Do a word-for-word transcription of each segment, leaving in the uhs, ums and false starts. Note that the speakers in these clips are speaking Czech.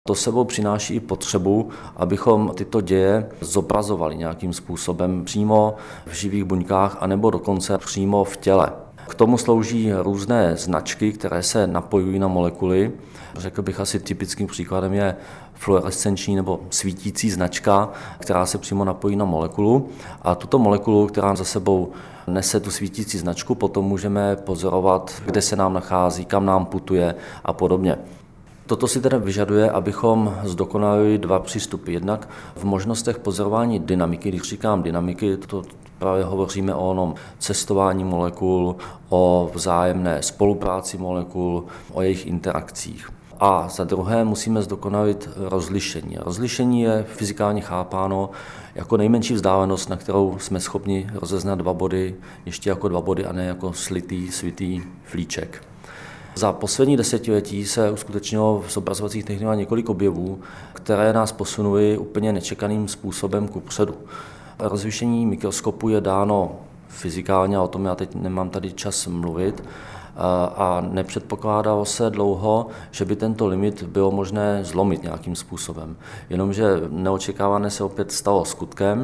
To sebou přináší i potřebu, abychom tyto děje zobrazovali nějakým způsobem přímo v živých buňkách anebo dokonce přímo v těle. K tomu slouží různé značky, které se napojují na molekuly. Řekl bych, asi typickým příkladem je fluorescenční nebo svítící značka, která se přímo napojí na molekulu. A tuto molekulu, která za sebou nese tu svítící značku, potom můžeme pozorovat, kde se nám nachází, kam nám putuje a podobně. Toto si tedy vyžaduje, abychom zdokonalili dva přístupy. Jednak v možnostech pozorování dynamiky, když říkám dynamiky, to právě hovoříme o onom cestování molekul, o vzájemné spolupráci molekul, o jejich interakcích. A za druhé musíme zdokonalit rozlišení. Rozlišení je fyzikálně chápáno jako nejmenší vzdálenost, na kterou jsme schopni rozeznat dva body, ještě jako dva body a ne jako slitý, svitý flíček. Za poslední desetiletí se uskutečnilo v zobrazovacích technikách několik objevů, které nás posunuly úplně nečekaným způsobem kupředu. Rozlišení mikroskopu je dáno fyzikálně, a o tom já teď nemám tady čas mluvit, a nepředpokládalo se dlouho, že by tento limit bylo možné zlomit nějakým způsobem. Jenomže neočekávané se opět stalo skutkem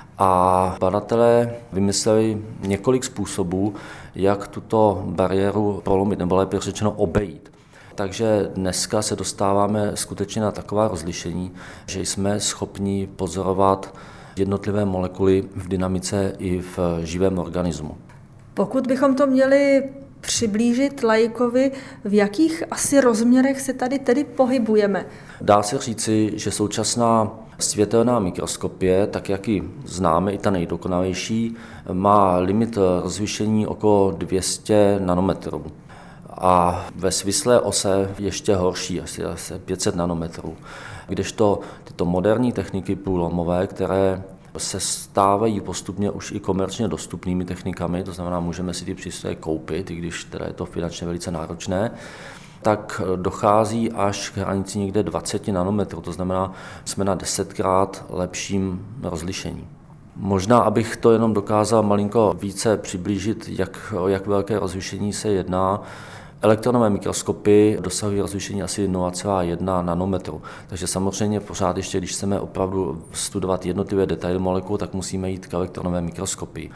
a badatelé vymysleli několik způsobů, jak tuto bariéru prolomit, nebo lépe řečeno obejít. Takže dneska se dostáváme skutečně na taková rozlišení, že jsme schopni pozorovat jednotlivé molekuly v dynamice i v živém organismu. Pokud bychom to měli přiblížit laikovi, v jakých asi rozměrech se tady tedy pohybujeme? Dá se říci, že současná světelná mikroskopie, tak jak ji známe, i ta nejdokonalejší, má limit rozlišení okolo dvě stě nanometrů. A ve svislé ose ještě horší, asi, asi pět set nanometrů. Kdežto tyto moderní techniky průlomové, které se stávají postupně už i komerčně dostupnými technikami, to znamená, můžeme si ty přístroje koupit, i když teda je to finančně velice náročné, tak dochází až k hranici někde dvacet nanometrů, to znamená, jsme na desetkrát lepším rozlišení. Možná, abych to jenom dokázal malinko více přiblížit, jak, o jak velké rozlišení se jedná. Elektronové mikroskopy dosahují rozlišení asi nula celá jedna nanometru, takže samozřejmě pořád ještě, když chceme opravdu studovat jednotlivé detaily molekul, tak musíme jít k elektronové mikroskopii.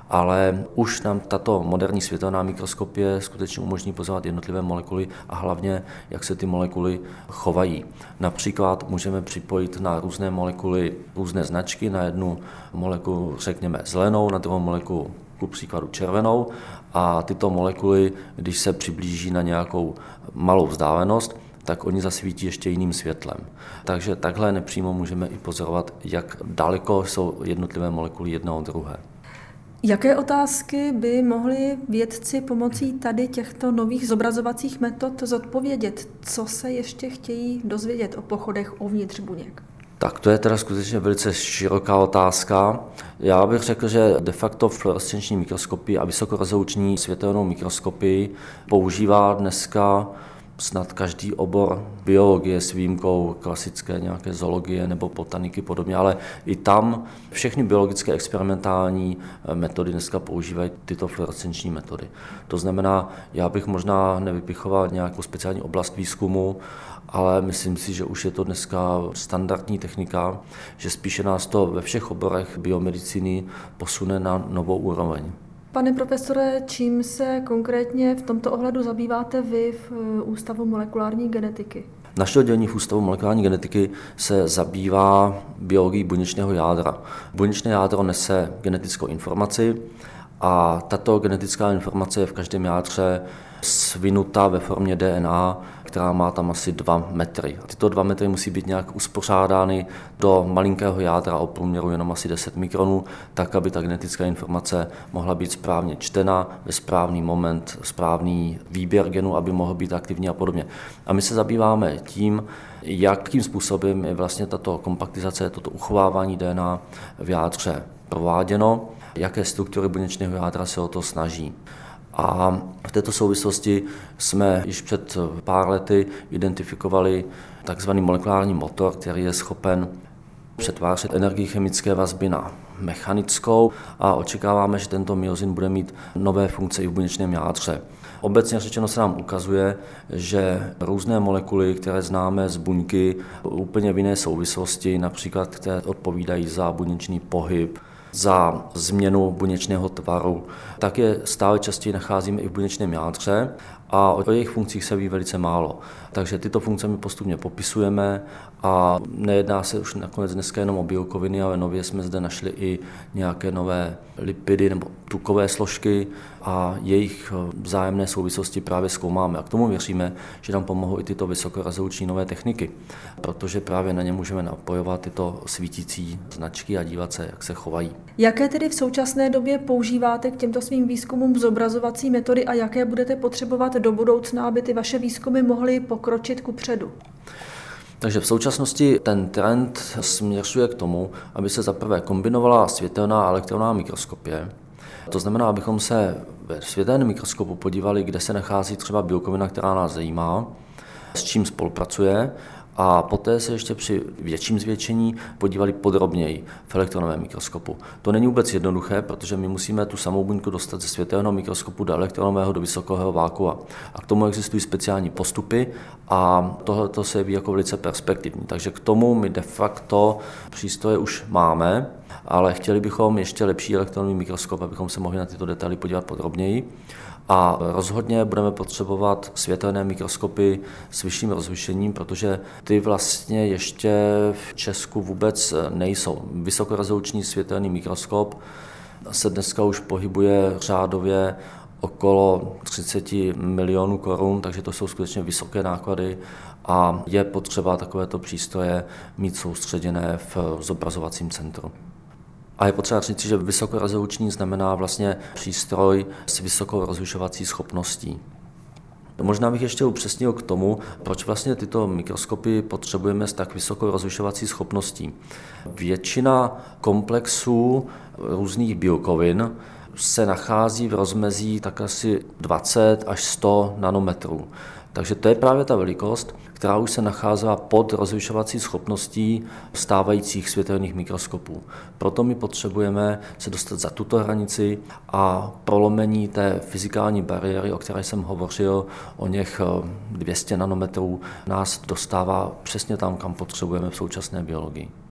Ale už nám tato moderní světelná mikroskopie skutečně umožní pozorovat jednotlivé molekuly a hlavně, jak se ty molekuly chovají. Například můžeme připojit na různé molekuly různé značky, na jednu molekulu řekněme zelenou, na druhou molekulu ku příkladu červenou a tyto molekuly, když se přiblíží na nějakou malou vzdálenost, tak oni zasvítí ještě jiným světlem. Takže takhle nepřímo můžeme i pozorovat, jak daleko jsou jednotlivé molekuly jedna od druhé. Jaké otázky by mohli vědci pomocí tady těchto nových zobrazovacích metod zodpovědět? Co se ještě chtějí dozvědět o pochodech uvnitř buněk? Tak to je teda skutečně velice široká otázka. Já bych řekl, že de facto fluorescenční mikroskopii a vysokorezoluční světelnou mikroskopii používá dneska snad každý obor biologie s výjimkou klasické nějaké zoologie nebo botaniky podobně, ale i tam všechny biologické experimentální metody dneska používají tyto fluorescenční metody. To znamená, já bych možná nevypichoval nějakou speciální oblast výzkumu, ale myslím si, že už je to dneska standardní technika, že spíše nás to ve všech oborech biomedicíny posune na novou úroveň. Pane profesore, čím se konkrétně v tomto ohledu zabýváte vy v Ústavu molekulární genetiky? Naše oddělení v Ústavu molekulární genetiky se zabývá biologií buněčného jádra. Buněčné jádro nese genetickou informaci a tato genetická informace je v každém jádře svinuta ve formě D N A, která má tam asi dva metry. A tyto dva metry musí být nějak uspořádány do malinkého jádra o průměru jenom asi deset mikronů, tak, aby ta genetická informace mohla být správně čtena ve správný moment, správný výběr genů, aby mohl být aktivní a podobně. A my se zabýváme tím, jakým způsobem je vlastně tato kompaktizace, toto uchovávání D N A v jádře prováděno, jaké struktury buněčného jádra se o to snaží. A v této souvislosti jsme již před pár lety identifikovali takzvaný molekulární motor, který je schopen přetvářet energii chemické vazby na mechanickou a očekáváme, že tento myozin bude mít nové funkce i v buněčném jádře. Obecně řečeno se nám ukazuje, že různé molekuly, které známe z buňky úplně v jiné souvislosti, například které odpovídají za buněčný pohyb, za změnu buněčného tvaru, tak je stále častěji nacházíme i v buněčném jádře a o jejich funkcích se ví velice málo. Takže tyto funkce my postupně popisujeme a nejedná se už nakonec dneska jenom o bílkoviny, ale nově jsme zde našli i nějaké nové lipidy nebo tukové složky a jejich vzájemné souvislosti právě zkoumáme. A k tomu věříme, že nám pomohou i tyto vysokorezoluční nové techniky, protože právě na ně můžeme napojovat tyto svítící značky a dívat se, jak se chovají. Jaké tedy v současné době používáte k těmto svým výzkumům zobrazovací metody a jaké budete potřebovat do budoucna, aby ty vaše výzkumy mohly pokročit kupředu? Takže v současnosti ten trend směřuje k tomu, aby se zaprvé kombinovala světelná a elektronná mikroskopie. To znamená, abychom se ve světelném mikroskopu podívali, kde se nachází třeba bílkovina, která nás zajímá, s čím spolupracuje, a poté se ještě při větším zvětšení podívali podrobněji v elektronovém mikroskopu. To není vůbec jednoduché, protože my musíme tu samou buňku dostat ze světelného mikroskopu do elektronového, do vysokého vákua. A k tomu existují speciální postupy a tohle se jeví jako velice perspektivní. Takže k tomu my de facto přístroje už máme, ale chtěli bychom ještě lepší elektronový mikroskop, abychom se mohli na tyto detaily podívat podrobněji. A rozhodně budeme potřebovat světelné mikroskopy s vyšším rozlišením, protože ty vlastně ještě v Česku vůbec nejsou. Vysokorezoluční světelný mikroskop se dneska už pohybuje řádově okolo třicet milionů korun, takže to jsou skutečně vysoké náklady a je potřeba takovéto přístroje mít soustředěné v zobrazovacím centru. A je potřeba říct, že vysokorezoluční znamená vlastně přístroj s vysokou rozlišovací schopností. Možná bych ještě upřesnil k tomu, proč vlastně tyto mikroskopy potřebujeme s tak vysokou rozlišovací schopností. Většina komplexů různých bílkovin se nachází v rozmezí tak asi dvacet až sto nanometrů. Takže to je právě ta velikost, která už se nacházela pod rozlišovací schopností stávajících světelných mikroskopů. Proto my potřebujeme se dostat za tuto hranici a prolomení té fyzikální bariéry, o které jsem hovořil, o něch dvě stě nanometrů, nás dostává přesně tam, kam potřebujeme v současné biologii.